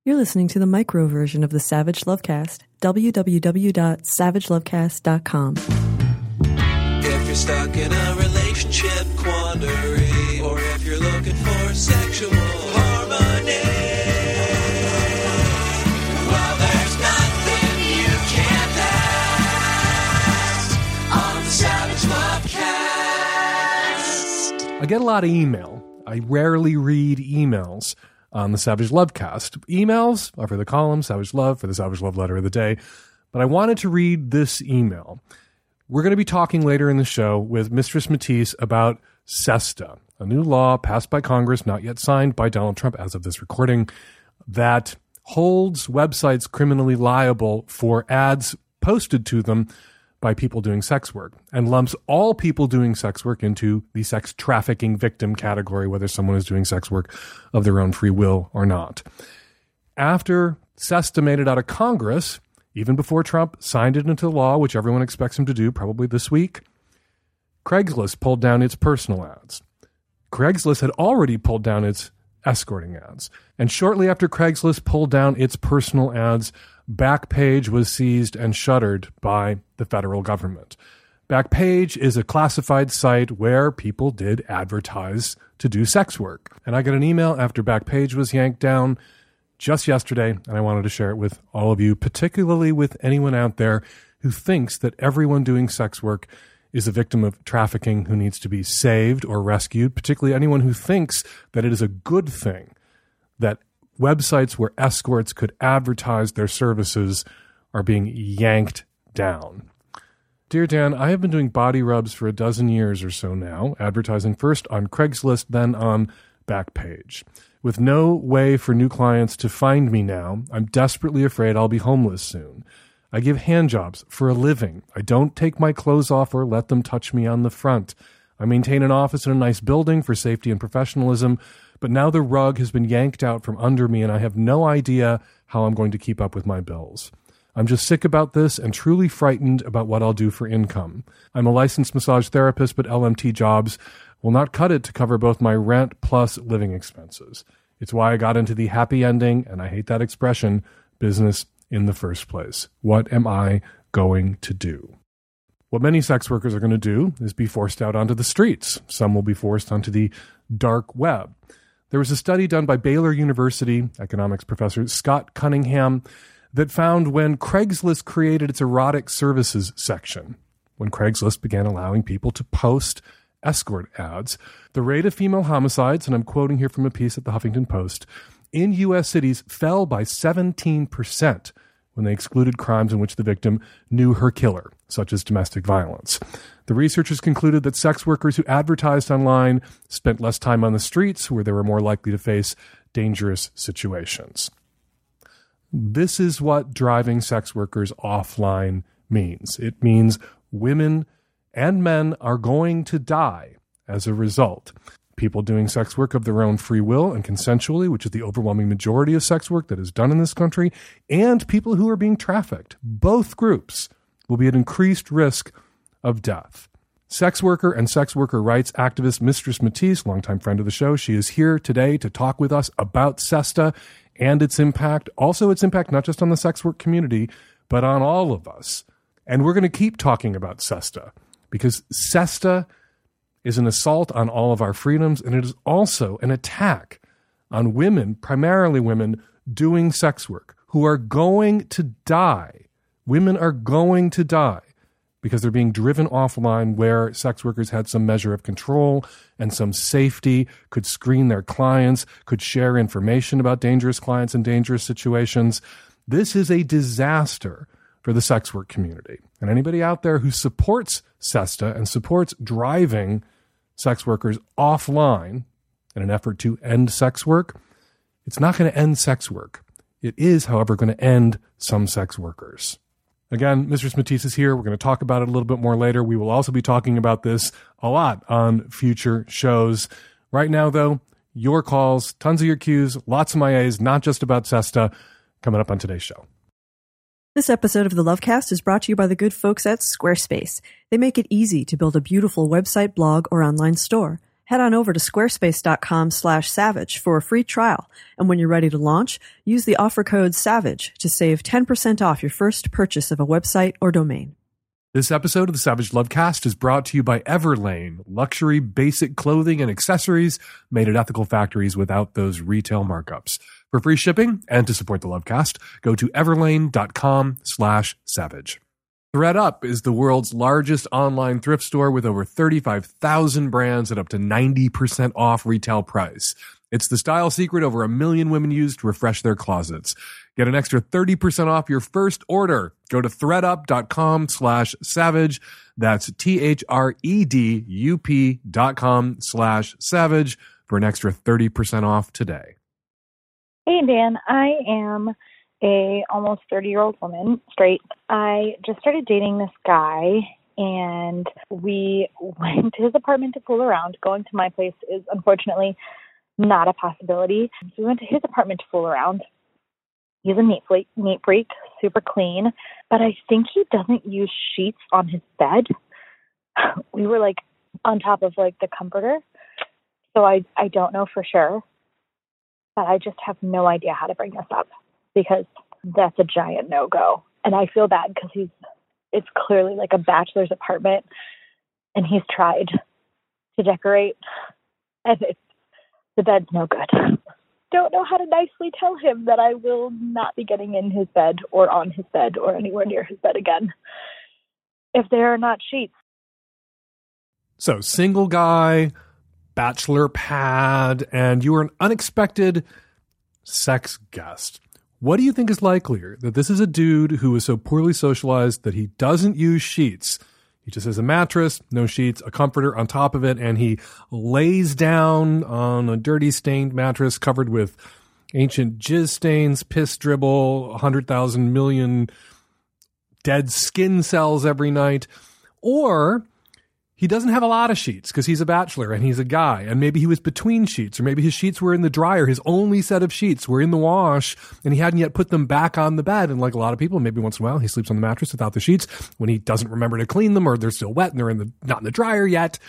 You're listening to the micro version of the Savage Lovecast. www.savagelovecast.com. If you're stuck in a relationship quandary, or if you're looking for sexual harmony, well, there's nothing you can't ask on the Savage Lovecast. I get a lot of email. I rarely read emails on the Savage Lovecast. Emails are for the column, Savage Love, for the Savage Love Letter of the Day. But I wanted to read this email. We're going to be talking later in the show with Mistress Matisse about SESTA, a new law passed by Congress, not yet signed by Donald Trump as of this recording, that holds websites criminally liable for ads posted to them by people doing sex work and lumps all people doing sex work into the sex trafficking victim category, whether someone is doing sex work of their own free will or not. After SESTA made it out of Congress, even before Trump signed it into law, which everyone expects him to do probably this week, Craigslist pulled down its personal ads. Craigslist had already pulled down its escorting ads. And shortly after Craigslist pulled down its personal ads, Backpage was seized and shuttered by the federal government. Backpage is a classified site where people did advertise to do sex work. And I got an email after Backpage was yanked down just yesterday, and I wanted to share it with all of you, particularly with anyone out there who thinks that everyone doing sex work is a victim of trafficking who needs to be saved or rescued, particularly anyone who thinks that it is a good thing that websites where escorts could advertise their services are being yanked down. Dear Dan, I have been doing body rubs for 12 years or so now, advertising first on Craigslist, then on Backpage. With no way for new clients to find me now, I'm desperately afraid I'll be homeless soon. I give hand jobs for a living. I don't take my clothes off or let them touch me on the front. I maintain an office in a nice building for safety and professionalism, but now the rug has been yanked out from under me and I have no idea how I'm going to keep up with my bills. I'm just sick about this and truly frightened about what I'll do for income. I'm a licensed massage therapist, but LMT jobs will not cut it to cover both my rent plus living expenses. It's why I got into the happy ending, and I hate that expression, business in the first place. What am I going to do? What many sex workers are going to do is be forced out onto the streets. Some will be forced onto the dark web. There was a study done by Baylor University economics professor Scott Cunningham that found when Craigslist created its erotic services section, when Craigslist began allowing people to post escort ads, the rate of female homicides, and I'm quoting here from a piece at the Huffington Post, in U.S. cities fell by 17% when they excluded crimes in which the victim knew her killer, such as domestic violence. The researchers concluded that sex workers who advertised online spent less time on the streets, where they were more likely to face dangerous situations. This is what driving sex workers offline means. It means women and men are going to die as a result. People doing sex work of their own free will and consensually, which is the overwhelming majority of sex work that is done in this country, and people who are being trafficked. Both groups will be at increased risk of death. Sex worker and sex worker rights activist Mistress Matisse, longtime friend of the show, she is here today to talk with us about SESTA and its impact, also its impact not just on the sex work community, but on all of us. And we're going to keep talking about SESTA, because SESTA is an assault on all of our freedoms, and it is also an attack on women, primarily women, doing sex work, who are going to die. Women are going to die because they're being driven offline where sex workers had some measure of control and some safety, could screen their clients, could share information about dangerous clients and dangerous situations. This is a disaster for the sex work community. And anybody out there who supports SESTA and supports driving sex workers offline in an effort to end sex work, it's not going to end sex work. It is, however, going to end some sex workers. Again, Mistress Matisse is here. We're going to talk about it a little bit more later. We will also be talking about this a lot on future shows. Right now, though, your calls, tons of your cues, lots of my A's, not just about SESTA, coming up on today's show. This episode of the Lovecast is brought to you by the good folks at Squarespace. They make it easy to build a beautiful website, blog, or online store. Head on over to squarespace.com/savage for a free trial. And when you're ready to launch, use the offer code SAVAGE to save 10% off your first purchase of a website or domain. This episode of the Savage Lovecast is brought to you by Everlane, luxury basic clothing and accessories made at ethical factories without those retail markups. For free shipping and to support the Lovecast, go to everlane.com/savage. ThredUp is the world's largest online thrift store with over 35,000 brands at up to 90% off retail price. It's the style secret over 1 million women use to refresh their closets. Get an extra 30% off your first order. Go to thredup.com/savage. That's THREDUP.com/savage for an extra 30% off today. Hey, Dan. I am a almost 30-year-old woman, straight. I just started dating this guy, and we went to his apartment to fool around. Going to my place is unfortunately not a possibility. So we went to his apartment to fool around. He's a neat freak, super clean, but I think he doesn't use sheets on his bed. We were like on top of like the comforter, so I don't know for sure, but I just have no idea how to bring this up because that's a giant no-go. And I feel bad because it's clearly like a bachelor's apartment, and he's tried to decorate, and the bed's no good. Don't know how to nicely tell him that I will not be getting in his bed or on his bed or anywhere near his bed again if there are not sheets. So, single guy, bachelor pad, and you are an unexpected sex guest. What do you think is likelier? That this is a dude who is so poorly socialized that he doesn't use sheets. He just has a mattress, no sheets, a comforter on top of it, and he lays down on a dirty stained mattress covered with ancient jizz stains, piss dribble, 100,000 million dead skin cells every night. Or he doesn't have a lot of sheets because he's a bachelor and he's a guy, and maybe he was between sheets, or maybe his sheets were in the dryer. His only set of sheets were in the wash, and he hadn't yet put them back on the bed. And like a lot of people, maybe once in a while he sleeps on the mattress without the sheets when he doesn't remember to clean them, or they're still wet and they're not in the dryer yet.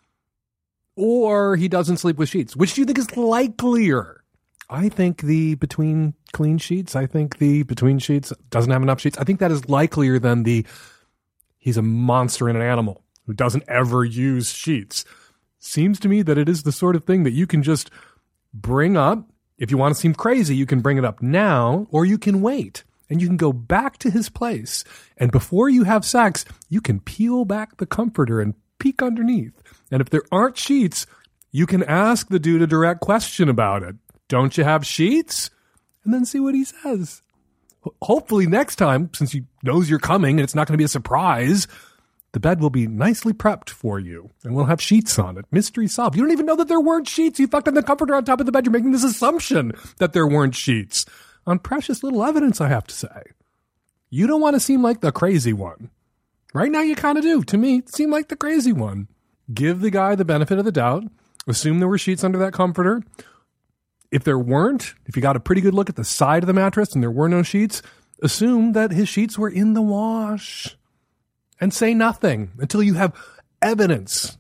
Or he doesn't sleep with sheets. Which do you think is likelier? I think the between clean sheets. I think the between sheets doesn't have enough sheets. I think that is likelier than the he's a monster and an animal who doesn't ever use sheets. Seems to me that it is the sort of thing that you can just bring up. If you want to seem crazy, you can bring it up now, or you can wait. And you can go back to his place. And before you have sex, you can peel back the comforter and peek underneath. And if there aren't sheets, you can ask the dude a direct question about it. Don't you have sheets? And then see what he says. Hopefully next time, since he knows you're coming and it's not going to be a surprise, the bed will be nicely prepped for you, and we'll have sheets on it. Mystery solved. You don't even know that there weren't sheets. You fucked on the comforter on top of the bed. You're making this assumption that there weren't sheets. On precious little evidence, I have to say. You don't want to seem like the crazy one. Right now, you kind of do. To me, seem like the crazy one. Give the guy the benefit of the doubt. Assume there were sheets under that comforter. If there weren't, if you got a pretty good look at the side of the mattress and there were no sheets, assume that his sheets were in the wash. And say nothing until you have evidence.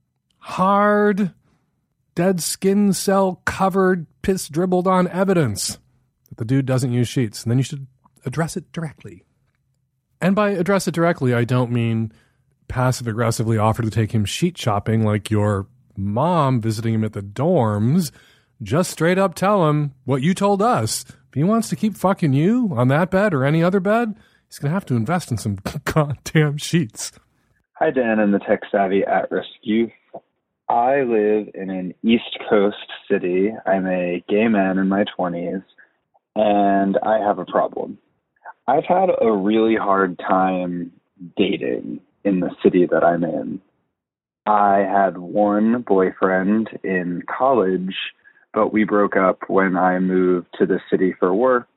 Hard, dead skin cell covered, piss dribbled on evidence that the dude doesn't use sheets. And then you should address it directly. And by address it directly, I don't mean passive aggressively offer to take him sheet shopping like your mom visiting him at the dorms. Just straight up tell him what you told us. If he wants to keep fucking you on that bed or any other bed, he's going to have to invest in some goddamn sheets. Hi, Dan and the Tech Savvy at-risk youth. I live in an East Coast city. I'm a gay man in my 20s, and I have a problem. I've had a really hard time dating in the city that I'm in. I had one boyfriend in college, but we broke up when I moved to the city for work,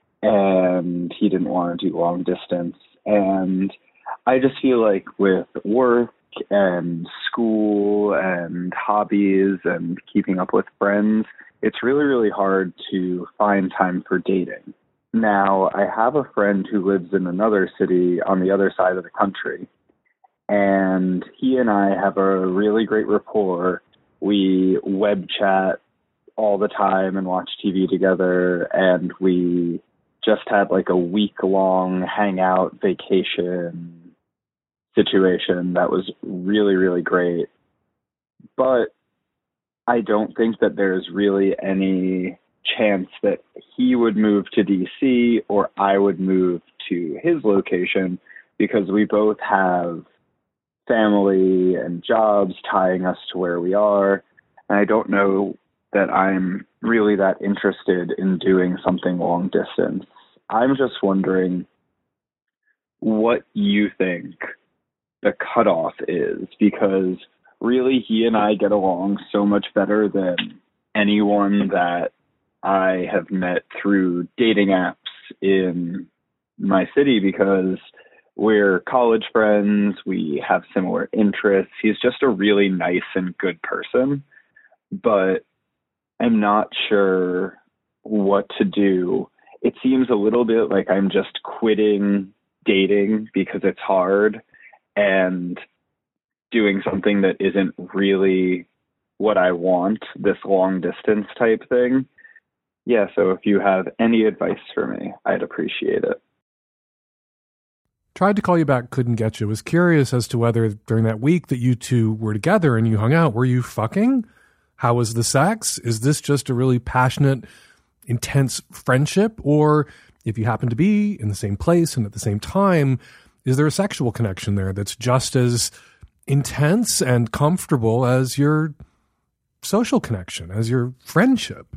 and he didn't want to do long distance. And I just feel like with work and school and hobbies and keeping up with friends, it's really, really hard to find time for dating. Now, I have a friend who lives in another city on the other side of the country, and he and I have a really great rapport, We web chat all the time and watch TV together, and we just had like a week-long hangout vacation situation that was really, really great. But I don't think that there's really any chance that he would move to DC or I would move to his location, because we both have family and jobs tying us to where we are. And I don't know that I'm really that interested in doing something long distance. I'm just wondering what you think the cutoff is, because really he and I get along so much better than anyone that I have met through dating apps in my city, because we're college friends, we have similar interests. He's just a really nice and good person, but I'm not sure what to do. It seems a little bit like I'm just quitting dating because it's hard and doing something that isn't really what I want, this long distance type thing. Yeah, so if you have any advice for me, I'd appreciate it. Tried to call you back, couldn't get you. Was curious as to whether during that week that you two were together and you hung out, were you fucking? How was the sex? Is this just a really passionate, intense friendship? Or if you happen to be in the same place and at the same time, is there a sexual connection there that's just as intense and comfortable as your social connection, as your friendship?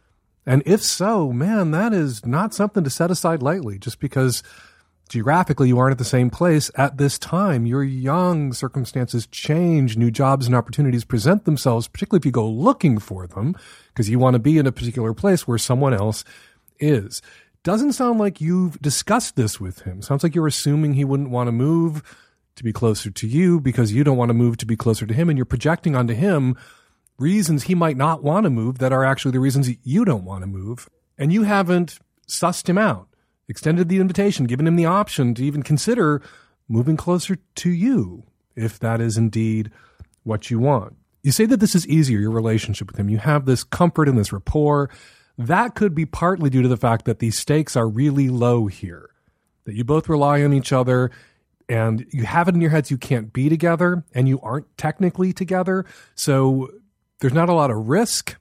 And if so, man, that is not something to set aside lightly, just because geographically you aren't at the same place at this time. You're young, circumstances change, new jobs and opportunities present themselves, particularly if you go looking for them, because you want to be in a particular place where someone else is. Doesn't sound like you've discussed this with him. Sounds like you're assuming he wouldn't want to move to be closer to you because you don't want to move to be closer to him, and you're projecting onto him reasons he might not want to move that are actually the reasons you don't want to move. And you haven't sussed him out, extended the invitation, given him the option to even consider moving closer to you, if that is indeed what you want. You say that this is easier, your relationship with him. You have this comfort and this rapport. That could be partly due to the fact that these stakes are really low here, that you both rely on each other, and you have it in your heads you can't be together, and you aren't technically together. So there's not a lot of risk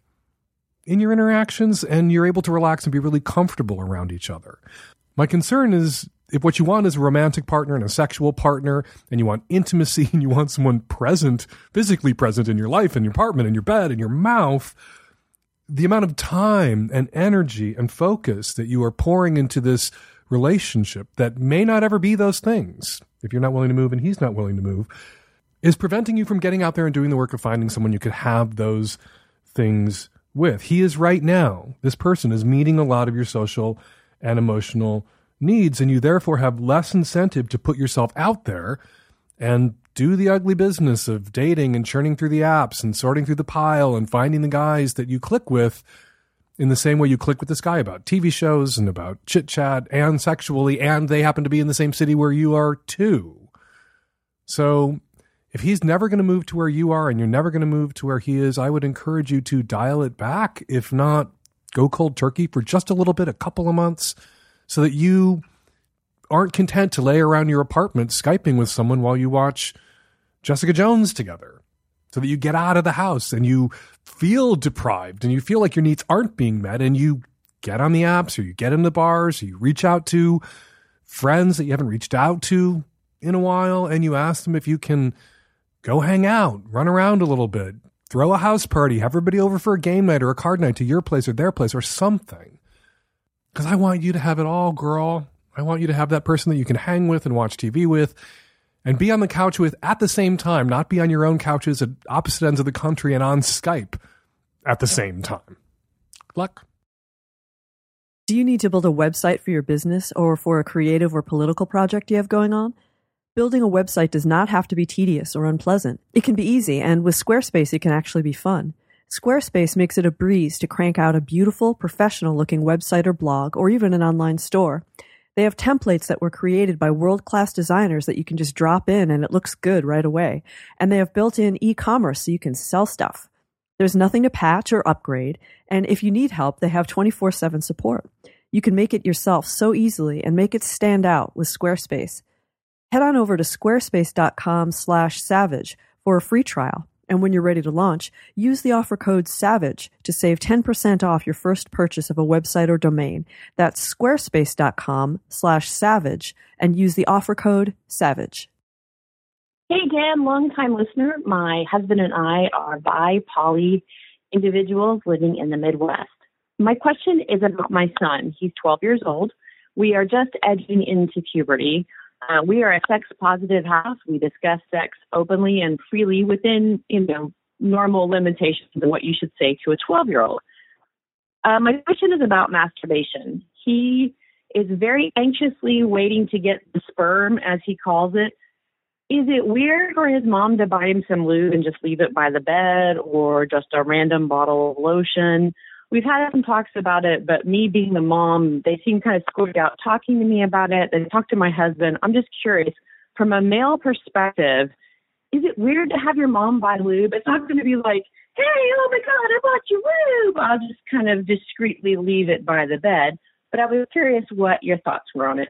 in your interactions, and you're able to relax and be really comfortable around each other. My concern is if what you want is a romantic partner and a sexual partner, and you want intimacy and you want someone present, physically present in your life, in your apartment, in your bed, in your mouth, the amount of time and energy and focus that you are pouring into this relationship that may not ever be those things, if you're not willing to move and he's not willing to move, is preventing you from getting out there and doing the work of finding someone you could have those things with. He is right now, this person is meeting a lot of your social and emotional needs, and you therefore have less incentive to put yourself out there and do the ugly business of dating and churning through the apps and sorting through the pile and finding the guys that you click with in the same way you click with this guy about TV shows and about chit chat and sexually, and they happen to be in the same city where you are too. So if he's never going to move to where you are and you're never going to move to where he is, I would encourage you to dial it back. If not, go cold turkey for just a little bit, a couple of months, so that you aren't content to lay around your apartment Skyping with someone while you watch Jessica Jones together, so that you get out of the house and you feel deprived and you feel like your needs aren't being met, and you get on the apps or you get in the bars or you reach out to friends that you haven't reached out to in a while, and you ask them if you can go hang out, run around a little bit, throw a house party, have everybody over for a game night or a card night to your place or their place or something. Because I want you to have it all, girl. I want you to have that person that you can hang with and watch TV with and be on the couch with at the same time, not be on your own couches at opposite ends of the country and on Skype at the same time. Good luck. Do you need to build a website for your business or for a creative or political project you have going on? Building a website does not have to be tedious or unpleasant. It can be easy, and with Squarespace, it can actually be fun. Squarespace makes it a breeze to crank out a beautiful, professional-looking website or blog, or even an online store. They have templates that were created by world-class designers that you can just drop in and it looks good right away. And they have built-in e-commerce so you can sell stuff. There's nothing to patch or upgrade, and if you need help, they have 24/7 support. You can make it yourself so easily and make it stand out with Squarespace. Head on over to squarespace.com/savage for a free trial. And when you're ready to launch, use the offer code SAVAGE to save 10% off your first purchase of a website or domain. That's squarespace.com/savage and use the offer code SAVAGE. Hey, Dan, longtime listener. My husband and I are bi-poly individuals living in the Midwest. My question is about my son. He's 12 years old. We are just edging into puberty. We are a sex-positive house. We discuss sex openly and freely within, normal limitations of what you should say to a 12-year-old. My question is about masturbation. He is very anxiously waiting to get the sperm, as he calls it. Is it weird for his mom to buy him some lube and just leave it by the bed, or just a random bottle of lotion? We've had some talks about it, but me being the mom, they seem kind of squirted out talking to me about it. They talk to my husband. I'm just curious, from a male perspective, is it weird to have your mom buy lube? It's not going to be like, hey, oh my God, I bought you lube. I'll just kind of discreetly leave it by the bed. But I was curious what your thoughts were on it.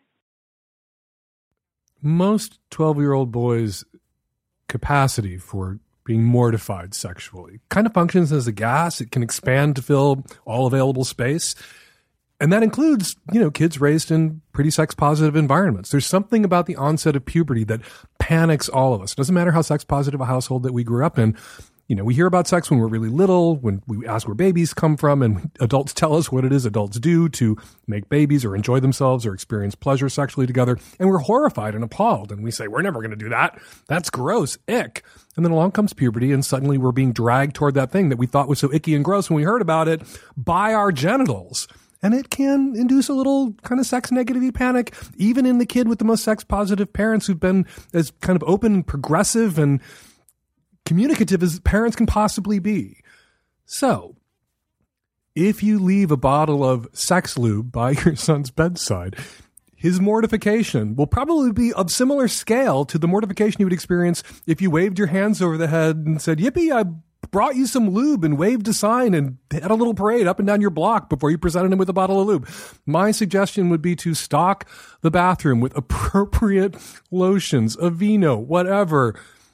Most 12-year-old boys' capacity for being mortified sexually kind of functions as a gas. It can expand to fill all available space. And that includes, kids raised in pretty sex-positive environments. There's something about the onset of puberty that panics all of us. It doesn't matter how sex-positive a household that we grew up in. We hear about sex when we're really little, when we ask where babies come from, and adults tell us what it is adults do to make babies or enjoy themselves or experience pleasure sexually together. And we're horrified and appalled. And we say, we're never going to do that. That's gross. Ick. And then along comes puberty, and suddenly we're being dragged toward that thing that we thought was so icky and gross when we heard about it by our genitals. And it can induce a little kind of sex negativity panic, even in the kid with the most sex positive parents who've been as kind of open and progressive and communicative as parents can possibly be. So, if you leave a bottle of sex lube by your son's bedside, his mortification will probably be of similar scale to the mortification you would experience if you waved your hands over the head and said, yippee, I brought you some lube, and waved a sign and had a little parade up and down your block before you presented him with a bottle of lube. My suggestion would be to stock the bathroom with appropriate lotions, Aveeno, whatever,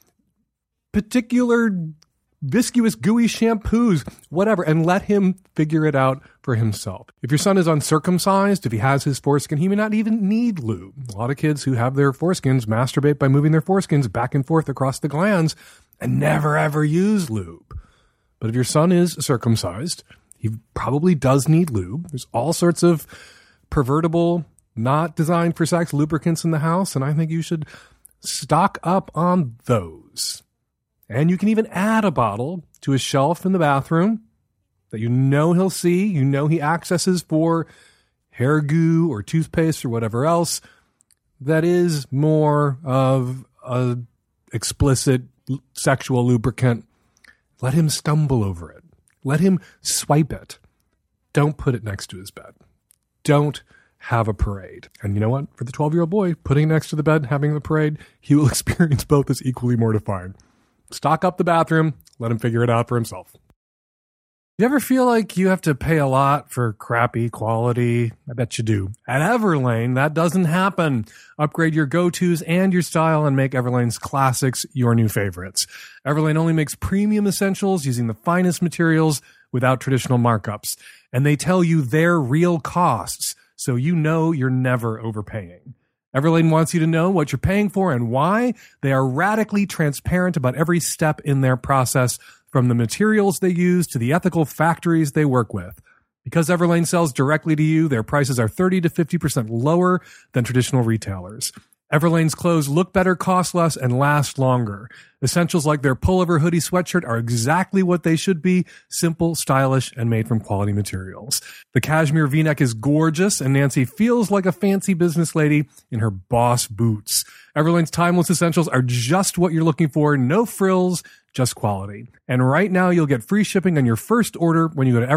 particular viscous, gooey shampoos, whatever, and let him figure it out for himself. If your son is uncircumcised, if he has his foreskin, he may not even need lube. A lot of kids who have their foreskins masturbate by moving their foreskins back and forth across the glands and never ever use lube. But if your son is circumcised, he probably does need lube. There's all sorts of pervertible, not designed for sex lubricants in the house, and I think you should stock up on those. And you can even add a bottle to a shelf in the bathroom that he'll see, he accesses for hair goo or toothpaste or whatever else that is more of a explicit sexual lubricant. Let him stumble over it. Let him swipe it. Don't put it next to his bed. Don't have a parade. And you know what? For the 12-year-old boy, putting it next to the bed, having the parade, he will experience both as equally mortifying. Stock up the bathroom. Let him figure it out for himself. You ever feel like you have to pay a lot for crappy quality? I bet you do. At Everlane, that doesn't happen. Upgrade your go-tos and your style and make Everlane's classics your new favorites. Everlane only makes premium essentials using the finest materials without traditional markups. And they tell you their real costs, so you're never overpaying. Everlane wants you to know what you're paying for and why. They are radically transparent about every step in their process, from the materials they use to the ethical factories they work with. Because Everlane sells directly to you, their prices are 30 to 50% lower than traditional retailers. Everlane's clothes look better, cost less, and last longer. Essentials like their pullover hoodie sweatshirt are exactly what they should be: simple, stylish, and made from quality materials. The cashmere V-neck is gorgeous, and Nancy feels like a fancy business lady in her Boss boots. Everlane's timeless essentials are just what you're looking for. No frills, just quality. And right now you'll get free shipping on your first order when you go to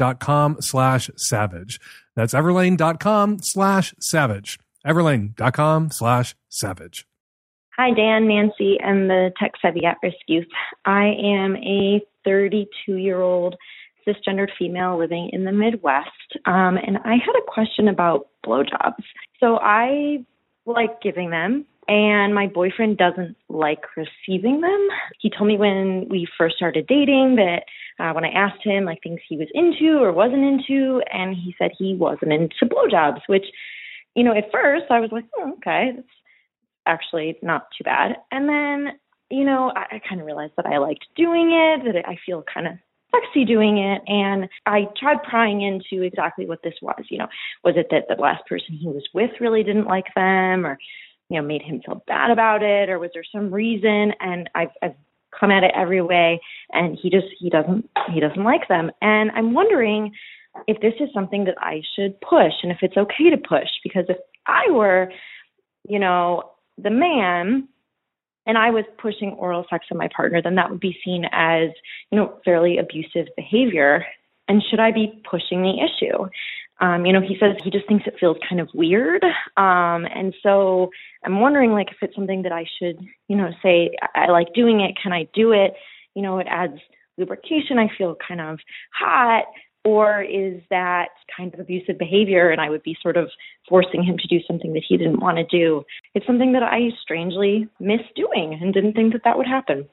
everlane.com/savage. That's everlane.com/savage. everlane.com/savage. Hi, Dan, Nancy, and the Tech Savvy at-risk youth. I am a 32-year-old cisgendered female living in the Midwest, and I had a question about blowjobs. So I like giving them, and my boyfriend doesn't like receiving them. He told me when we first started dating that when I asked him like things he was into or wasn't into, and he said he wasn't into blowjobs, which, you know, at first I was like, oh, okay, that's actually not too bad. And then, you know, I kind of realized that I liked doing it, that I feel kind of sexy doing it. And I tried prying into exactly what this was. You know, was it that the last person he was with really didn't like them, or, you know, made him feel bad about it, or was there some reason? And I've come at it every way, and he doesn't like them. And I'm wondering if this is something that I should push, and if it's okay to push, because if I were, you know, the man and I was pushing oral sex on my partner, then that would be seen as, you know, fairly abusive behavior. And should I be pushing the issue? You know, he says he just thinks it feels kind of weird. And so I'm wondering, like, if it's something that I should, you know, say, I like doing it. Can I do it? You know, it adds lubrication. I feel kind of hot. Or is that kind of abusive behavior and I would be sort of forcing him to do something that he didn't want to do? It's something that I strangely miss doing and didn't think that would happen.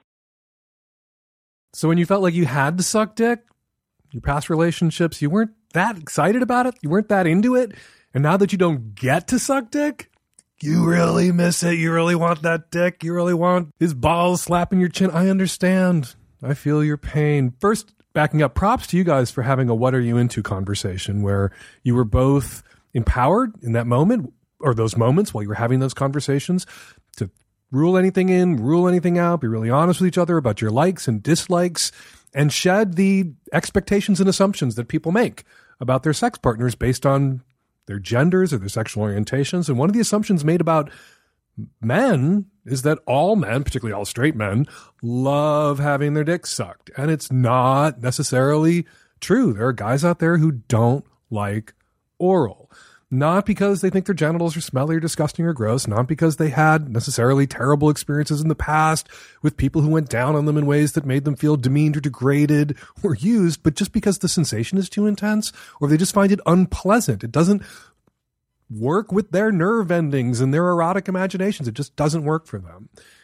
So when you felt like you had to suck dick, your past relationships, you weren't that excited about it? You weren't that into it? And now that you don't get to suck dick, you really miss it. You really want that dick. You really want his balls slapping your chin. I understand. I feel your pain. First, backing up, props to you guys for having a what are you into conversation where you were both empowered in that moment or those moments while you were having those conversations to rule anything in, rule anything out, be really honest with each other about your likes and dislikes, and shed the expectations and assumptions that people make about their sex partners based on their genders or their sexual orientations. And one of the assumptions made about men is that all men, particularly all straight men, love having their dicks sucked. And it's not necessarily true. There are guys out there who don't like oral. Not because they think their genitals are smelly or disgusting or gross, not because they had necessarily terrible experiences in the past with people who went down on them in ways that made them feel demeaned or degraded or used, but just because the sensation is too intense or they just find it unpleasant. It doesn't work with their nerve endings and their erotic imaginations. It just doesn't work for them.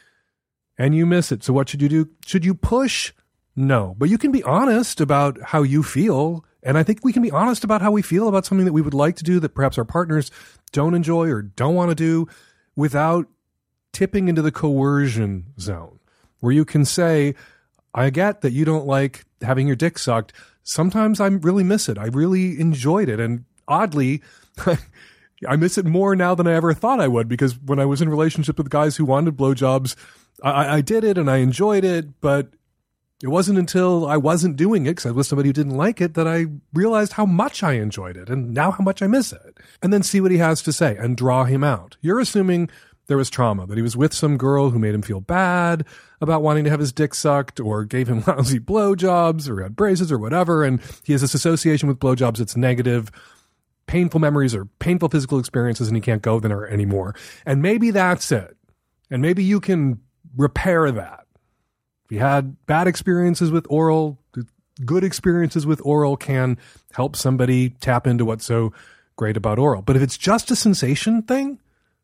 And you miss it. So what should you do? Should you push? No. But you can be honest about how you feel. And I think we can be honest about how we feel about something that we would like to do that perhaps our partners don't enjoy or don't want to do without tipping into the coercion zone, where you can say, I get that you don't like having your dick sucked. Sometimes I really miss it. I really enjoyed it. And oddly, I miss it more now than I ever thought I would, because when I was in a relationship with guys who wanted blowjobs, I did it and I enjoyed it, but it wasn't until I wasn't doing it because I was with somebody who didn't like it that I realized how much I enjoyed it and now how much I miss it. And then see what he has to say and draw him out. You're assuming there was trauma, that he was with some girl who made him feel bad about wanting to have his dick sucked or gave him lousy blowjobs or had braces or whatever, and he has this association with blowjobs that's negative, painful memories or painful physical experiences, and he can't go there anymore. And maybe that's it. And maybe you can repair that. If you had bad experiences with oral, good experiences with oral can help somebody tap into what's so great about oral. But if it's just a sensation thing,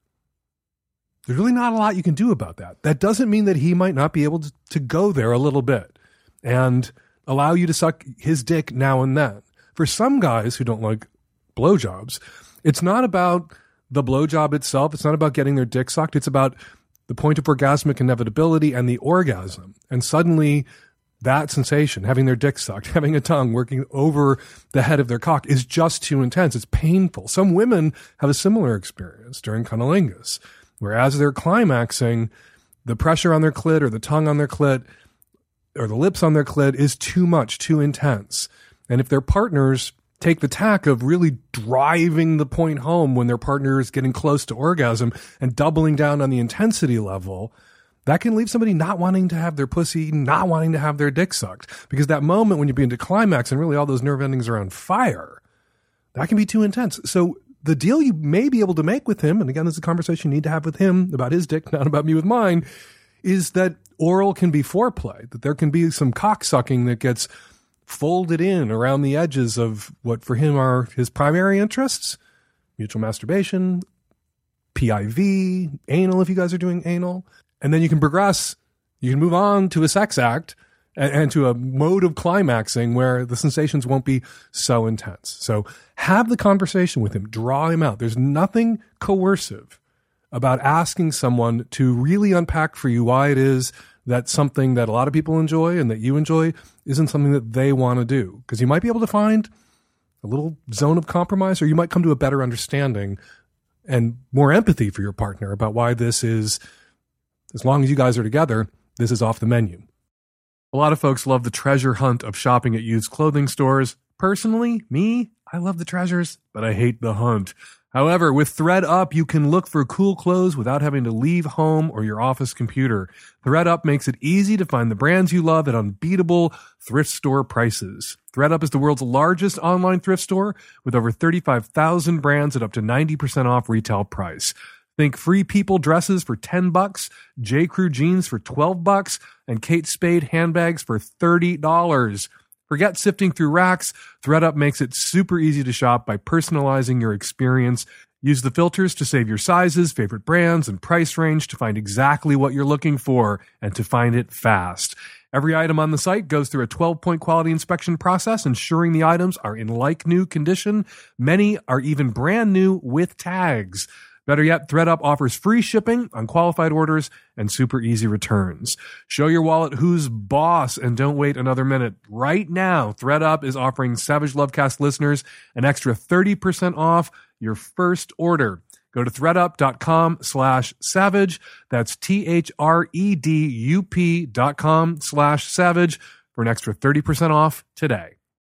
there's really not a lot you can do about that. That doesn't mean that he might not be able to go there a little bit and allow you to suck his dick now and then. For some guys who don't like blowjobs, it's not about the blowjob itself. It's not about getting their dick sucked. It's about the point of orgasmic inevitability and the orgasm. And suddenly that sensation, having their dick sucked, having a tongue working over the head of their cock, is just too intense. It's painful. Some women have a similar experience during cunnilingus, where as they're climaxing, the pressure on their clit or the tongue on their clit or the lips on their clit is too much, too intense. And if their partners take the tack of really driving the point home when their partner is getting close to orgasm and doubling down on the intensity level, that can leave somebody not wanting to have their pussy, not wanting to have their dick sucked. Because that moment when you begin to climax and really all those nerve endings are on fire, that can be too intense. So the deal you may be able to make with him, and again, this is a conversation you need to have with him about his dick, not about me with mine, is that oral can be foreplay, that there can be some cocksucking that gets folded in around the edges of what for him are his primary interests, mutual masturbation, PIV, anal if you guys are doing anal. And then you can progress, you can move on to a sex act and to a mode of climaxing where the sensations won't be so intense. So have the conversation with him, draw him out. There's nothing coercive about asking someone to really unpack for you why it is that something that a lot of people enjoy and that you enjoy isn't something that they want to do. Because you might be able to find a little zone of compromise, or you might come to a better understanding and more empathy for your partner about why this is, as long as you guys are together, this is off the menu. A lot of folks love the treasure hunt of shopping at used clothing stores. Personally, me, I love the treasures, but I hate the hunt. However, with ThreadUp, you can look for cool clothes without having to leave home or your office computer. ThreadUp makes it easy to find the brands you love at unbeatable thrift store prices. ThreadUp is the world's largest online thrift store with over 35,000 brands at up to 90% off retail price. Think Free People dresses for $10, J.Crew jeans for $12, and Kate Spade handbags for $30. Forget sifting through racks. ThreadUp makes it super easy to shop by personalizing your experience. Use the filters to save your sizes, favorite brands, and price range to find exactly what you're looking for and to find it fast. Every item on the site goes through a 12-point quality inspection process, ensuring the items are in like-new condition. Many are even brand new with tags. Better yet, ThreadUp offers free shipping on qualified orders and super easy returns. Show your wallet who's boss and don't wait another minute. Right now, ThreadUp is offering Savage Lovecast listeners an extra 30% off your first order. Go to threadup.com/savage. That's THREDUP.com/savage for an extra 30% off today.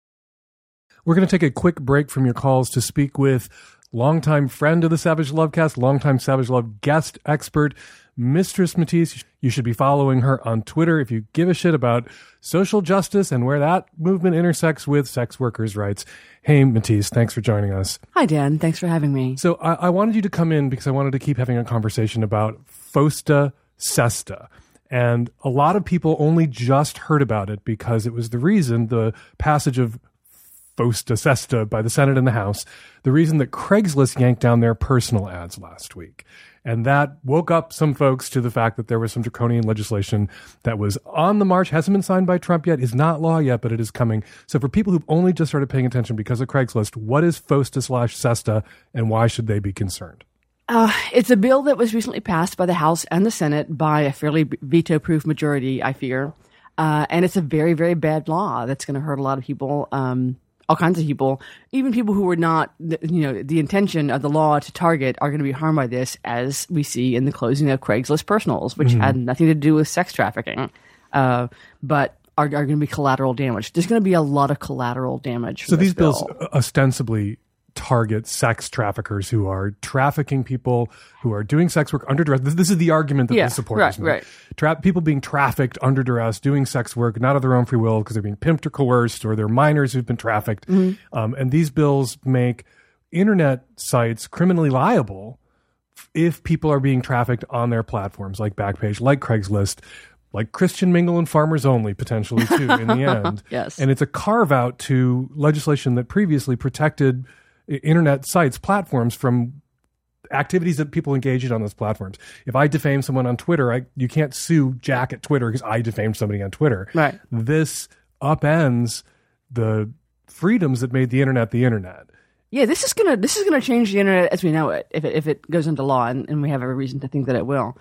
We're going to take a quick break from your calls to speak with longtime friend of the Savage Lovecast, longtime Savage Love guest expert, Mistress Matisse. You should be following her on Twitter if you give a shit about social justice and where that movement intersects with sex workers' rights. Hey, Matisse, thanks for joining us. Hi, Dan. Thanks for having me. So I wanted you to come in because I wanted to keep having a conversation about FOSTA SESTA. And a lot of people only just heard about it because it was the reason the passage of FOSTA SESTA by the Senate and the House, the reason that Craigslist yanked down their personal ads last week. And that woke up some folks to the fact that there was some draconian legislation that was on the march, hasn't been signed by Trump yet, is not law yet, but it is coming. So for people who've only just started paying attention because of Craigslist, what is FOSTA/SESTA and why should they be concerned? It's a bill that was recently passed by the House and the Senate by a fairly veto-proof majority, I fear. And it's a very, very bad law that's going to hurt a lot of people. All kinds of people, even people who were not, the intention of the law to target are going to be harmed by this, as we see in the closing of Craigslist Personals, which had nothing to do with sex trafficking, but are going to be collateral damage. There's going to be a lot of collateral damage. So these bills ostensibly target sex traffickers who are trafficking people who are doing sex work under duress. This is the argument that the supporters make. Right. People being trafficked under duress, doing sex work, not of their own free will because they're being pimped or coerced, or they're minors who've been trafficked. And these bills make internet sites criminally liable if people are being trafficked on their platforms like Backpage, like Craigslist, like Christian Mingle and Farmers Only, potentially, too, in the end. Yes. And it's a carve-out to legislation that previously protected internet sites, platforms from activities that people engage in on those platforms. If I defame someone on Twitter, you can't sue Jack at Twitter because I defamed somebody on Twitter. Right. This upends the freedoms that made the internet the internet. Yeah, this is gonna change the internet as we know it if it goes into law, and we have every reason to think that it will.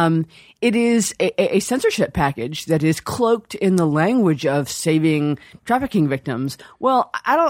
It is a censorship package that is cloaked in the language of saving trafficking victims. Well,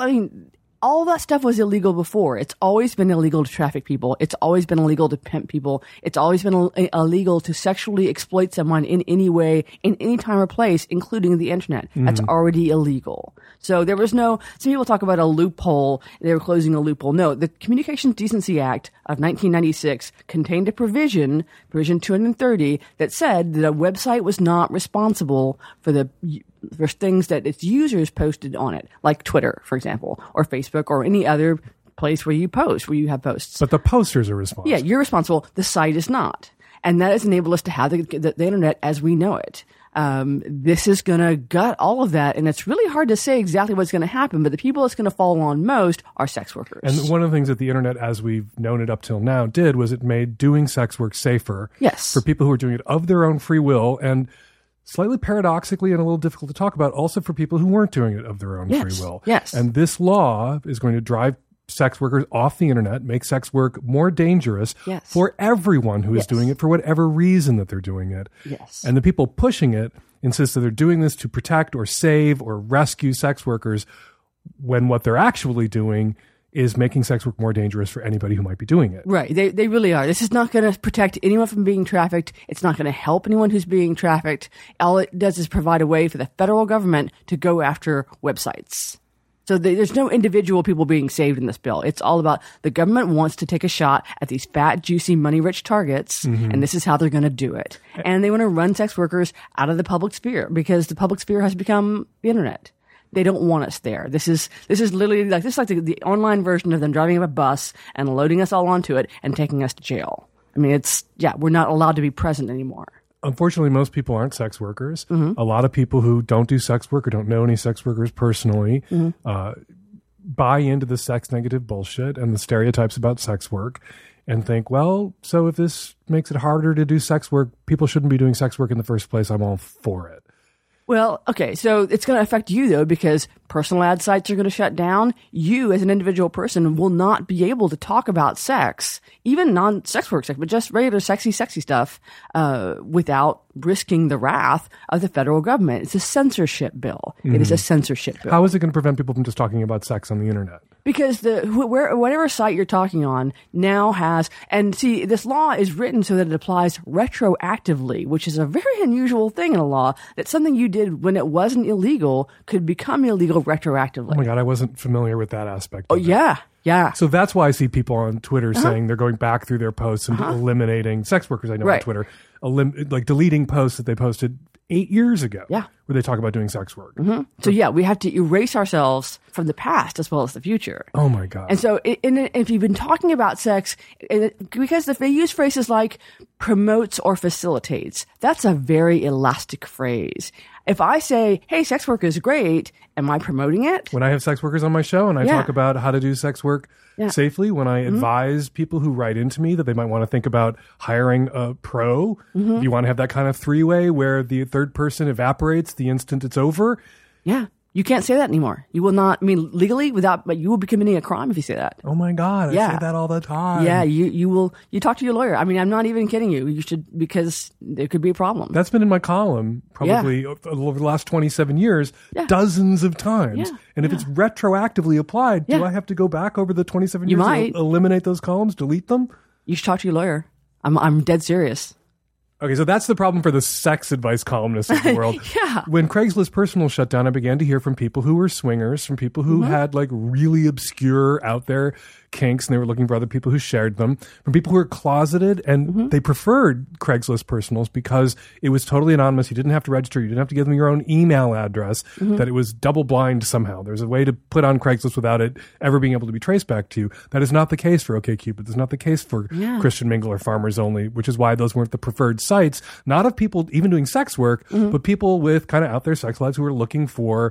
all that stuff was illegal before. It's always been illegal to traffic people. It's always been illegal to pimp people. It's always been illegal to sexually exploit someone in any way, in any time or place, including the internet. That's already illegal. So there was some people talk about a loophole. They were closing a loophole. No, the Communications Decency Act of 1996 contained a provision 230, that said that a website was not responsible for things that its users posted on it, like Twitter, for example, or Facebook, or any other place where you post, where you have posts. But the posters are responsible. Yeah, you're responsible. The site is not. And that has enabled us to have the internet as we know it. This is going to gut all of that, and it's really hard to say exactly what's going to happen, but the people it's going to fall on most are sex workers. And one of the things that the internet, as we've known it up till now, did was it made doing sex work safer. Yes. For people who are doing it of their own free will, and slightly paradoxically and a little difficult to talk about, also for people who weren't doing it of their own free will. Yes. And this law is going to drive sex workers off the internet, make sex work more dangerous for everyone who is doing it for whatever reason that they're doing it. Yes. And the people pushing it insist that they're doing this to protect or save or rescue sex workers, when what they're actually doing is making sex work more dangerous for anybody who might be doing it. Right. They really are. This is not going to protect anyone from being trafficked. It's not going to help anyone who's being trafficked. All it does is provide a way for the federal government to go after websites. So there's no individual people being saved in this bill. It's all about the government wants to take a shot at these fat, juicy, money-rich targets, and this is how they're going to do it. And they want to run sex workers out of the public sphere because the public sphere has become the internet. They don't want us there. This is literally like the online version of them driving a bus and loading us all onto it and taking us to jail. I mean, we're not allowed to be present anymore. Unfortunately, most people aren't sex workers. A lot of people who don't do sex work or don't know any sex workers personally buy into the sex negative bullshit and the stereotypes about sex work and think, well, so if this makes it harder to do sex work, people shouldn't be doing sex work in the first place. I'm all for it. Well, okay, so it's going to affect you, though, because personal ad sites are going to shut down. You, as an individual person, will not be able to talk about sex, even non-sex work sex, but just regular sexy stuff, without risking the wrath of the federal government. It's a censorship bill. It is a censorship bill. How is it going to prevent people from just talking about sex on the internet? Because whatever site you're talking on now has, and see, this law is written so that it applies retroactively, which is a very unusual thing in a law, that something you did when it wasn't illegal could become illegal retroactively. Oh my God, I wasn't familiar with that aspect. Oh, yeah. Yeah. So that's why I see people on Twitter saying they're going back through their posts and eliminating sex workers I know on Twitter, like deleting posts that they posted 8 years ago where they talk about doing sex work. So yeah, we have to erase ourselves from the past as well as the future. Oh my God. And so if you've been talking about sex, because if they use phrases like promotes or facilitates, that's a very elastic phrase. If I say, hey, sex work is great, am I promoting it? When I have sex workers on my show and I talk about how to do sex work safely, when I advise people who write into me that they might want to think about hiring a pro, if you want to have that kind of three-way where the third person evaporates the instant it's over. Yeah. You can't say that anymore. You will not, legally, but you will be committing a crime if you say that. Oh my God. I say that all the time. Yeah, you talk to your lawyer. I'm not even kidding you. You should, because there could be a problem. That's been in my column probably over the last 27 years, dozens of times. Yeah. And if it's retroactively applied, do I have to go back over the 27 years and eliminate those columns, delete them? You should talk to your lawyer. I'm dead serious. Okay, so that's the problem for the sex advice columnists of the world. When Craigslist Personal shut down, I began to hear from people who were swingers, from people who had like really obscure out there kinks and they were looking for other people who shared them, from people who were closeted and they preferred Craigslist Personals because it was totally anonymous. You didn't have to register. You didn't have to give them your own email address, that it was double blind somehow. There's a way to put on Craigslist without it ever being able to be traced back to you. That is not the case for OkCupid. That's not the case for Christian Mingle or Farmers Only, which is why those weren't the preferred sites, not of people even doing sex work, but people with kind of out there sex lives who are looking for,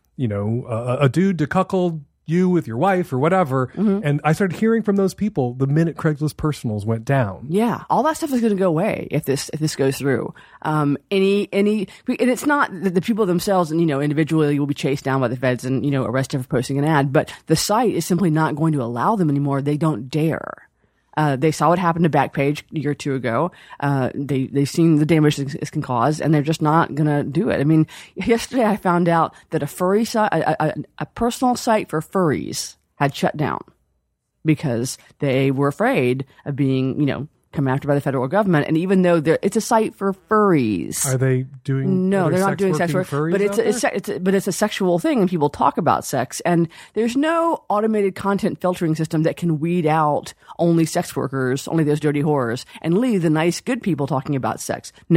a dude to cuckold you with your wife or whatever. And I started hearing from those people the minute Craigslist Personals went down. Yeah. All that stuff is going to go away if this goes through. And it's not that the people themselves, individually will be chased down by the feds and, arrested for posting an ad, but the site is simply not going to allow them anymore. They don't dare. They saw what happened to Backpage a year or two ago. They've seen the damage this can cause, and they're just not going to do it. Yesterday I found out that a furry site, a personal site for furries had shut down because they were afraid of being, come after by the federal government. And even though it's a site for furries. Are they doing? No, they're not doing sex work. But it's a sexual thing, and people talk about sex. And there's no automated content filtering system that can weed out only sex workers, only those dirty whores, and leave the nice, good people talking about sex. No.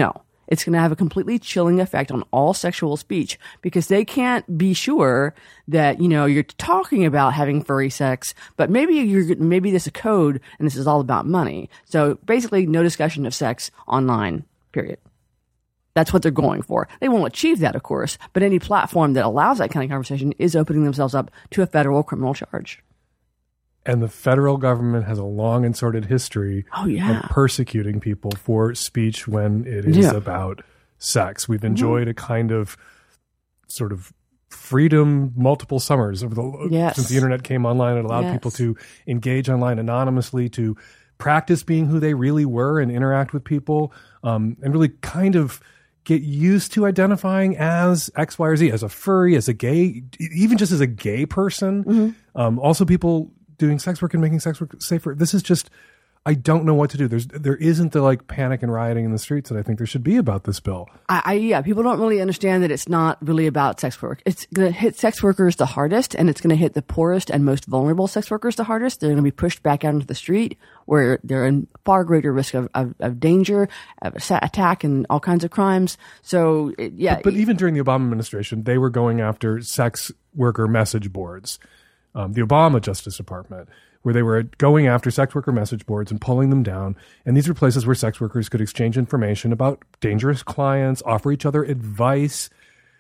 It's going to have a completely chilling effect on all sexual speech because they can't be sure that, you're talking about having furry sex, but maybe there's a code and this is all about money. So basically no discussion of sex online, period. That's what they're going for. They won't achieve that, of course, but any platform that allows that kind of conversation is opening themselves up to a federal criminal charge. And the federal government has a long and sordid history of persecuting people for speech when it is about sex. We've enjoyed a kind of sort of freedom multiple summers since the internet came online. It allowed people to engage online anonymously, to practice being who they really were and interact with people, and really kind of get used to identifying as X, Y, or Z, as a furry, as a gay, even just as a gay person. Also people doing sex work and making sex work safer. This is just, I don't know what to do. There isn't the panic and rioting in the streets that I think there should be about this bill. People don't really understand that it's not really about sex work. It's going to hit sex workers the hardest, and it's going to hit the poorest and most vulnerable sex workers the hardest. They're going to be pushed back out into the street where they're in far greater risk of danger, of attack, and all kinds of crimes. So, But even during the Obama administration, they were going after sex worker message boards. The Obama Justice Department, where they were going after sex worker message boards and pulling them down. And these were places where sex workers could exchange information about dangerous clients, offer each other advice.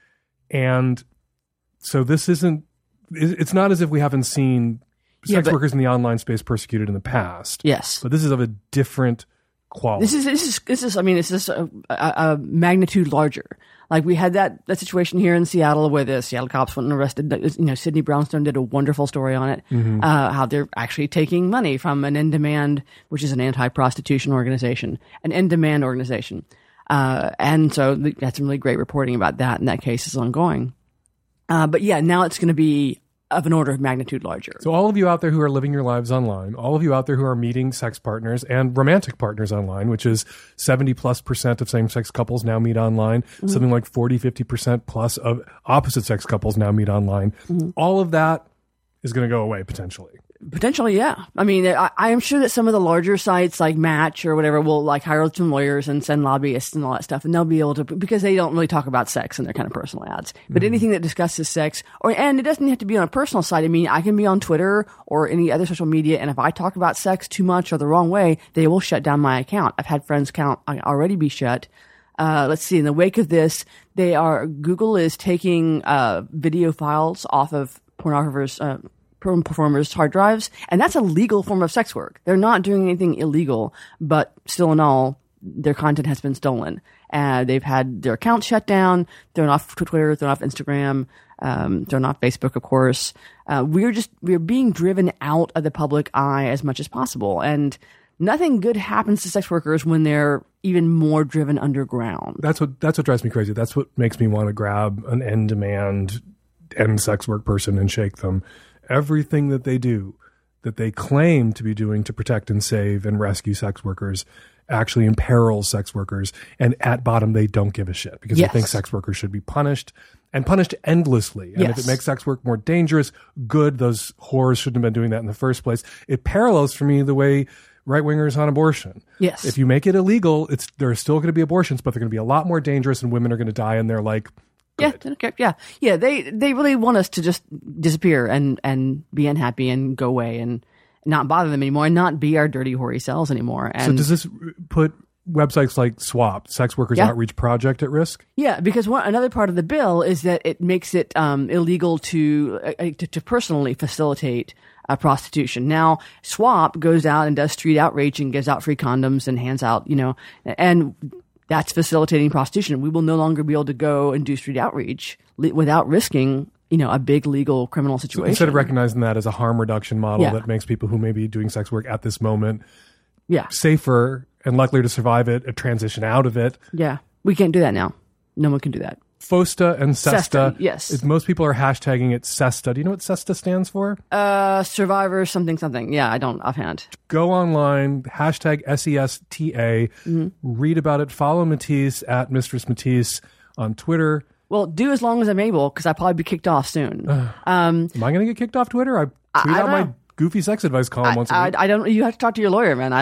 And so it's not as if we haven't seen sex workers in the online space persecuted in the past. Yes. But this is of a different quality. This is a magnitude larger. Like we had that situation here in Seattle where the Seattle cops went and arrested, Sydney Brownstone did a wonderful story on it, how they're actually taking money from an In Demand, which is an anti-prostitution organization, an In Demand organization. And so that's some really great reporting about that, and that case is ongoing. But now it's going to be of an order of magnitude larger. So all of you out there who are living your lives online, all of you out there who are meeting sex partners and romantic partners online, which is 70+% of same-sex couples now meet online, something like 40-50% plus of opposite-sex couples now meet online. All of that is going to go away potentially. Potentially, yeah. I mean, I am sure that some of the larger sites like Match or whatever will hire some lawyers and send lobbyists and all that stuff, and they'll be able to, because they don't really talk about sex in their kind of personal ads. But anything that discusses sex, and it doesn't have to be on a personal site. I mean, I can be on Twitter or any other social media, and if I talk about sex too much or the wrong way, they will shut down my account. I've had friends' account already be shut. Let's see. In the wake of this, Google is taking video files off of pornographers' performers' hard drives, and that's a legal form of sex work. They're not doing anything illegal, but still in all, their content has been stolen. They've had their accounts shut down, thrown off Twitter, thrown off Instagram, thrown off Facebook, of course. We're being driven out of the public eye as much as possible, and nothing good happens to sex workers when they're even more driven underground. That's what drives me crazy. That's what makes me want to grab an In Demand end sex work person and shake them. Everything that they do, that they claim to be doing to protect and save and rescue sex workers, actually imperils sex workers. And at bottom, they don't give a shit because they think sex workers should be punished and punished endlessly. And if it makes sex work more dangerous, good, those whores shouldn't have been doing that in the first place. It parallels for me the way right-wingers on abortion. Yes. If you make it illegal, there are still going to be abortions, but they're going to be a lot more dangerous and women are going to die, and they're like, Yeah. They really want us to just disappear and be unhappy and go away and not bother them anymore and not be our dirty, hoary selves anymore. And so does this put websites like SWAP, Sex Workers Outreach Project, at risk? Yeah, because another part of the bill is that it makes it illegal to personally facilitate prostitution. Now, SWAP goes out and does street outreach and gives out free condoms and hands out, and that's facilitating prostitution. We will no longer be able to go and do street outreach without risking, a big legal criminal situation. So instead of recognizing that as a harm reduction model that makes people who may be doing sex work at this moment safer and likelier to survive it, a transition out of it. Yeah, we can't do that now. No one can do that. FOSTA and SESTA. Yes. Most people are hashtagging it SESTA. Do you know what SESTA stands for? Survivor something. Yeah, I don't offhand. Go online, hashtag SESTA, read about it, follow Matisse at Mistress Matisse on Twitter. Well, do as long as I'm able, because I'll probably be kicked off soon. Am I going to get kicked off Twitter? I tweet out my goofy sex advice column once a week. I don't. You have to talk to your lawyer, man.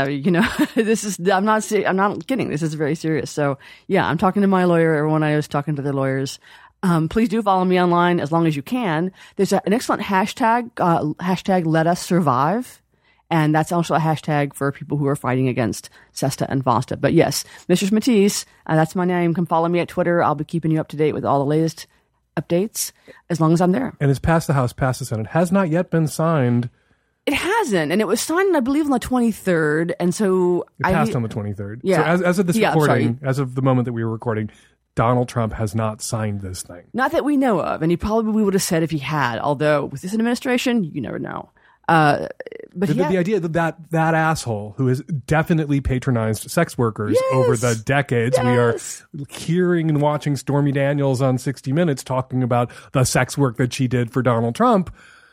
I'm not kidding. This is very serious. So yeah, I'm talking to my lawyer. Everyone I know is talking to their lawyers. Please do follow me online as long as you can. There's an excellent hashtag, hashtag Let Us Survive. And that's also a hashtag for people who are fighting against SESTA and VOSTA. But yes, Mr. Matisse, that's my name. Come follow me at Twitter. I'll be keeping you up to date with all the latest updates as long as I'm there. And it's passed the House, passed the Senate. Has not yet been signed. It hasn't. And it was signed, I believe, on the 23rd. And so it passed on the 23rd. Yeah. So as of this recording, as of the moment that we were recording, Donald Trump has not signed this thing. Not that we know of. And he probably would have said if he had. Although with this administration, you never know. But the idea that asshole who has definitely patronized sex workers over the decades, we are hearing and watching Stormy Daniels on 60 Minutes talking about the sex work that she did for Donald Trump.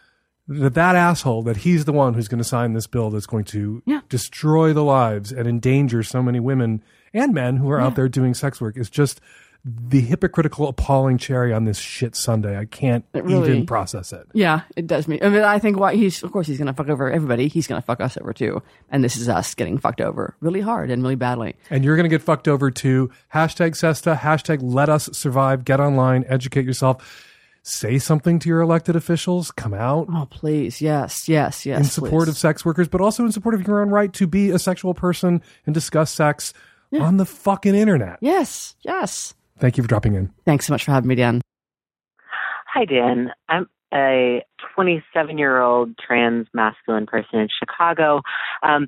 That asshole, that he's the one who's going to sign this bill that's going to destroy the lives and endanger so many women and men who are out there doing sex work is just the hypocritical, appalling cherry on this shit sundae. I can't even process it. Yeah, it does me. I mean, I think of course he's going to fuck over everybody. He's going to fuck us over too. And this is us getting fucked over really hard and really badly. And you're going to get fucked over too. Hashtag SESTA, hashtag Let Us Survive. Get online, educate yourself. Say something to your elected officials. Come out. Oh, please. Yes. In support of sex workers, but also in support of your own right to be a sexual person and discuss sex on the fucking internet. Yes. Thank you for dropping in. Thanks so much for having me, Dan. Hi, Dan. I'm a 27-year-old trans masculine person in Chicago. I'm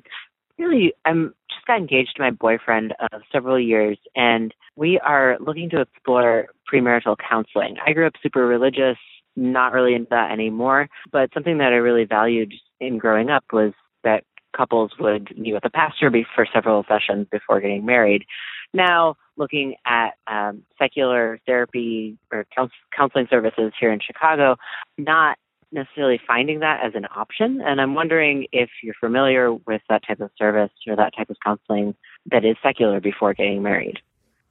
just got engaged to my boyfriend of several years, and we are looking to explore premarital counseling. I grew up super religious, not really into that anymore, but something that I really valued in growing up was that couples would meet with a pastor for several sessions before getting married. Now, looking at secular therapy or counseling services here in Chicago, not necessarily finding that as an option. And I'm wondering if you're familiar with that type of service or that type of counseling that is secular before getting married.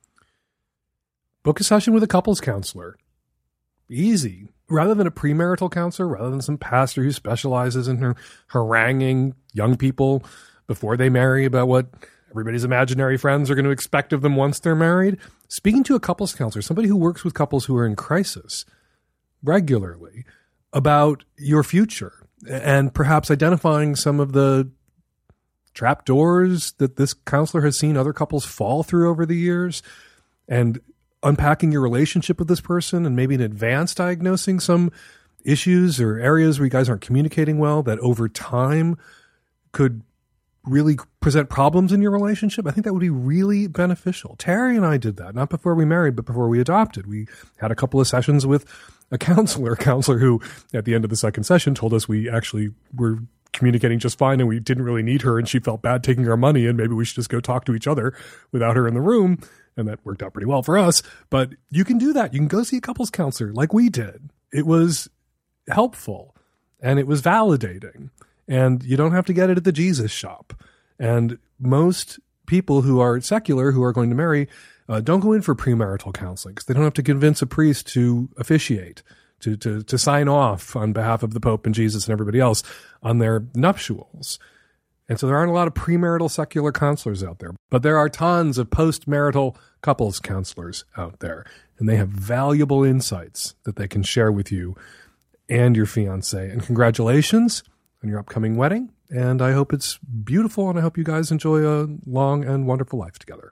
Book a session with a couples counselor. Easy. Rather than a premarital counselor, rather than some pastor who specializes in haranguing young people before they marry about what everybody's imaginary friends are going to expect of them once they're married. Speaking to a couples counselor, somebody who works with couples who are in crisis regularly about your future and perhaps identifying some of the trapdoors that this counselor has seen other couples fall through over the years and unpacking your relationship with this person and maybe in advance diagnosing some issues or areas where you guys aren't communicating well that over time could really present problems in your relationship. I think that would be really beneficial. Terry and I did that, not before we married, but before we adopted. We had a couple of sessions with a counselor who at the end of the second session told us we actually were communicating just fine and we didn't really need her and she felt bad taking our money and maybe we should just go talk to each other without her in the room. And that worked out pretty well for us. But you can do that. You can go see a couples counselor like we did. It was helpful and it was validating. And you don't have to get it at the Jesus shop. And most people who are secular, who are going to marry, don't go in for premarital counseling because they don't have to convince a priest to officiate, to sign off on behalf of the Pope and Jesus and everybody else on their nuptials. And so there aren't a lot of premarital secular counselors out there, but there are tons of post-marital couples counselors out there. And they have valuable insights that they can share with you and your fiance. And congratulations on your upcoming wedding. And I hope it's beautiful, and I hope you guys enjoy a long and wonderful life together.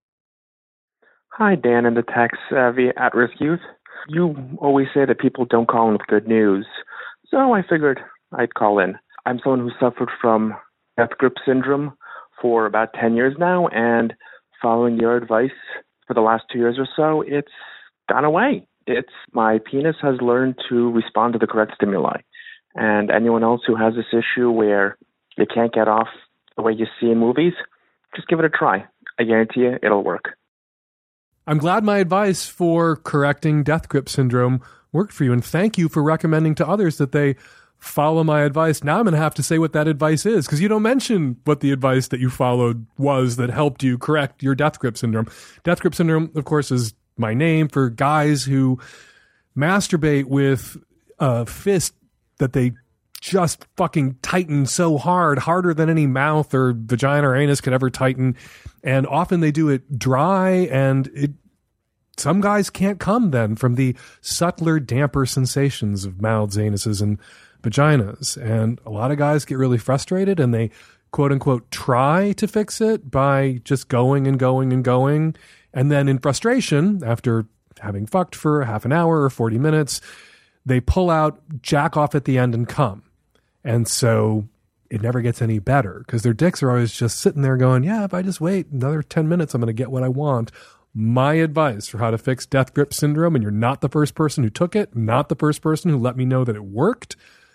Hi, Dan and the tech-savvy at-risk youth. You always say that people don't call in with good news, so I figured I'd call in. I'm someone who suffered from death grip syndrome for about 10 years now, and following your advice for the last 2 years or so, it's gone away. My penis has learned to respond to the correct stimuli. And anyone else who has this issue where you can't get off the way you see in movies, just give it a try. I guarantee you it'll work. I'm glad my advice for correcting death grip syndrome worked for you. And thank you for recommending to others that they follow my advice. Now I'm going to have to say what that advice is because you don't mention what the advice that you followed was that helped you correct your death grip syndrome. Death grip syndrome, of course, is my name for guys who masturbate with a fist that they just fucking tighten so hard, harder than any mouth or vagina or anus could ever tighten. And often they do it dry, and some guys can't come then from the subtler, damper sensations of mouths, anuses, and vaginas. And a lot of guys get really frustrated, and they quote unquote try to fix it by just going and going and going. And then in frustration, after having fucked for half an hour or 40 minutes, they pull out, jack off at the end, and come. And so it never gets any better because their dicks are always just sitting there going, yeah, if I just wait another 10 minutes, I'm going to get what I want. My advice for how to fix death grip syndrome, and you're not the first person who took it, not the first person who let me know that it worked.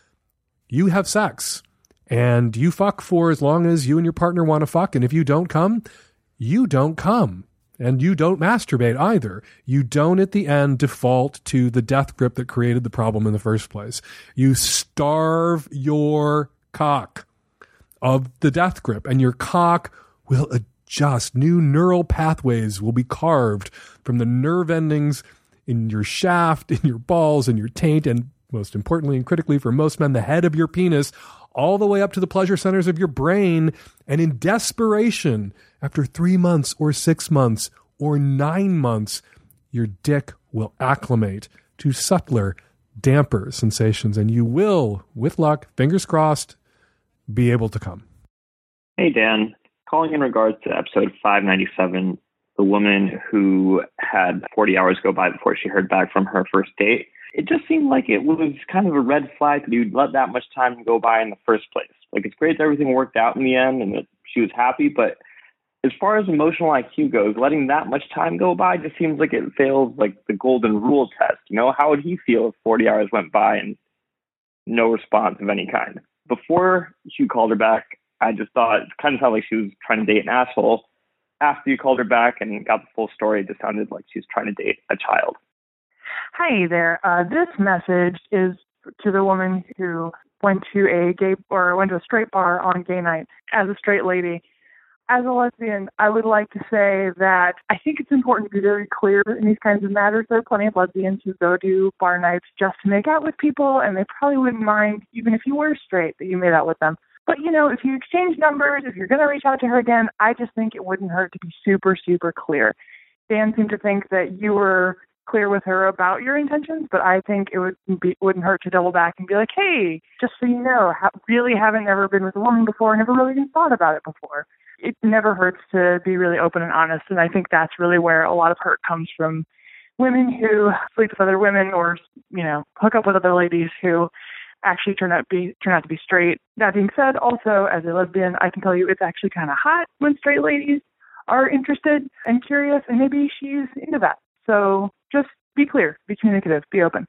You have sex and you fuck for as long as you and your partner want to fuck. And if you don't come, you don't come. And you don't masturbate either. You don't at the end default to the death grip that created the problem in the first place. You starve your cock of the death grip, and your cock will adjust. New neural pathways will be carved from the nerve endings in your shaft, in your balls, in your taint, and most importantly and critically for most men, the head of your penis, all the way up to the pleasure centers of your brain. And in desperation, after 3 months or 6 months or 9 months, your dick will acclimate to subtler, damper sensations, and you will, with luck, fingers crossed, be able to come. Hey, Dan. Calling in regards to episode 597, the woman who had 40 hours go by before she heard back from her first date. It just seemed like it was kind of a red flag that you'd let that much time go by in the first place. Like, it's great that everything worked out in the end and that she was happy, but as far as emotional IQ goes, letting that much time go by just seems like it fails like the golden rule test. You know, how would he feel if 40 hours went by and no response of any kind? Before you called her back, I just thought it kind of sounded like she was trying to date an asshole. After you called her back and got the full story, it just sounded like she was trying to date a child. Hi there. This message is to the woman who went to a straight bar on a gay night as a straight lady. As a lesbian, I would like to say that I think it's important to be very clear in these kinds of matters. There are plenty of lesbians who go to bar nights just to make out with people, and they probably wouldn't mind, even if you were straight, that you made out with them. But, you know, if you exchange numbers, if you're going to reach out to her again, I just think it wouldn't hurt to be super, super clear. Dan seemed to think that you were clear with her about your intentions, but I think it wouldn't hurt to double back and be like, hey, just so you know, really haven't ever been with a woman before, never really even thought about it before. It never hurts to be really open and honest, and I think that's really where a lot of hurt comes from women who sleep with other women or, you know, hook up with other ladies who actually turn out to be straight. That being said, also, as a lesbian, I can tell you it's actually kind of hot when straight ladies are interested and curious, and maybe she's into that. So just be clear, be communicative, be open.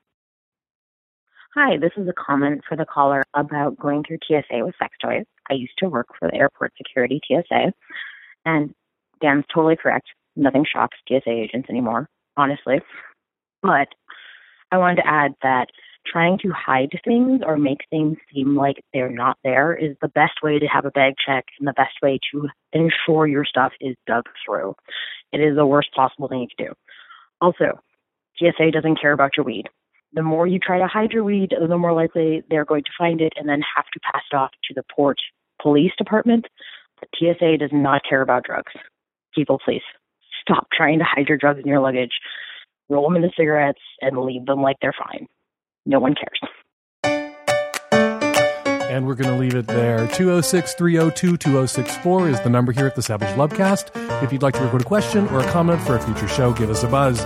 Hi, this is a comment for the caller about going through TSA with sex toys. I used to work for the airport security TSA, and Dan's totally correct. Nothing shocks TSA agents anymore, honestly. But I wanted to add that trying to hide things or make things seem like they're not there is the best way to have a bag check and the best way to ensure your stuff is dug through. It is the worst possible thing you can do. Also, TSA doesn't care about your weed. The more you try to hide your weed, the more likely they're going to find it and then have to pass it off to the port police department. The TSA does not care about drugs. People, please stop trying to hide your drugs in your luggage. Roll them into cigarettes and leave them like they're fine. No one cares. And we're going to leave it there. 206-302-2064 is the number here at the Savage Lovecast. If you'd like to record a question or a comment for a future show, give us a buzz.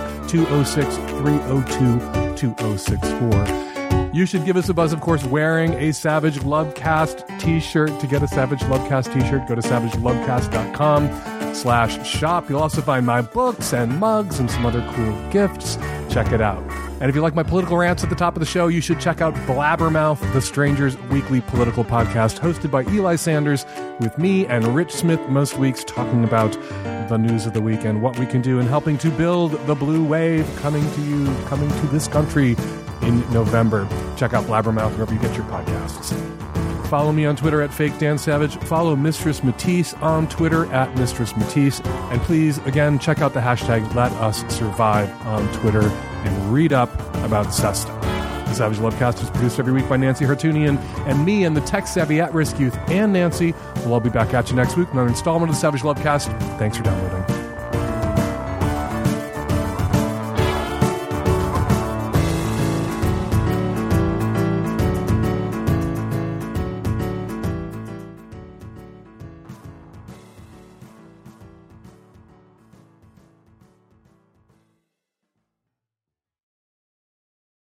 206-302-2064. You should give us a buzz, of course, wearing a Savage Lovecast t-shirt. To get a Savage Lovecast t-shirt, go to savagelovecast.com/shop. You'll also find my books and mugs and some other cool gifts. Check it out. And if you like my political rants at the top of the show, you should check out Blabbermouth, the Stranger's weekly political podcast hosted by Eli Sanders with me and Rich Smith most weeks talking about the news of the week and what we can do in helping to build the blue wave coming to this country in November. Check out Blabbermouth wherever you get your podcasts. Follow me on Twitter at Fake Dan Savage. Follow Mistress Matisse on Twitter at Mistress Matisse. And please, again, check out the hashtag Let Us Survive on Twitter and read up about Sesta. The Savage Lovecast is produced every week by Nancy Hartunian and me and the tech-savvy at-risk youth and Nancy. We'll all be back at you next week with another installment of the Savage Lovecast. Thanks for downloading.